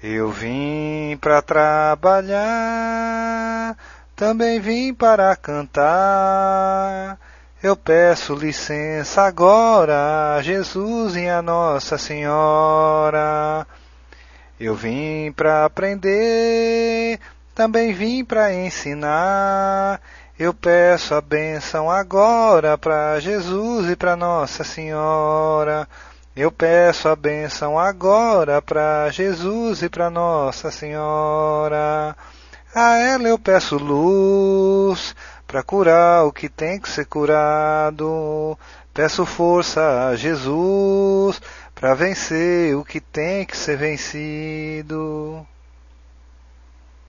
Eu vim para trabalhar, também vim para cantar. Eu peço licença agora, a Jesus e a Nossa Senhora. Eu vim para aprender, também vim para ensinar. Eu peço a bênção agora para Jesus e para Nossa Senhora. Eu peço a bênção agora para Jesus e para Nossa Senhora. A ela eu peço luz para curar o que tem que ser curado. Peço força a Jesus para vencer o que tem que ser vencido.